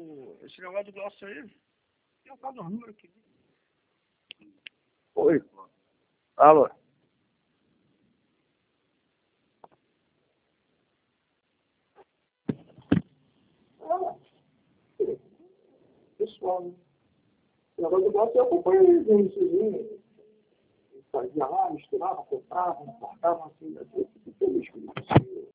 esse negócio do Glaucio aí. Eu tá dormindo aqui. Oi. Alô. Pessoal, né? O negócio do Glaucio eu acompanho no iníciozinho. Fazia lá, misturava, comprava, importava, assim, assim, feliz com isso.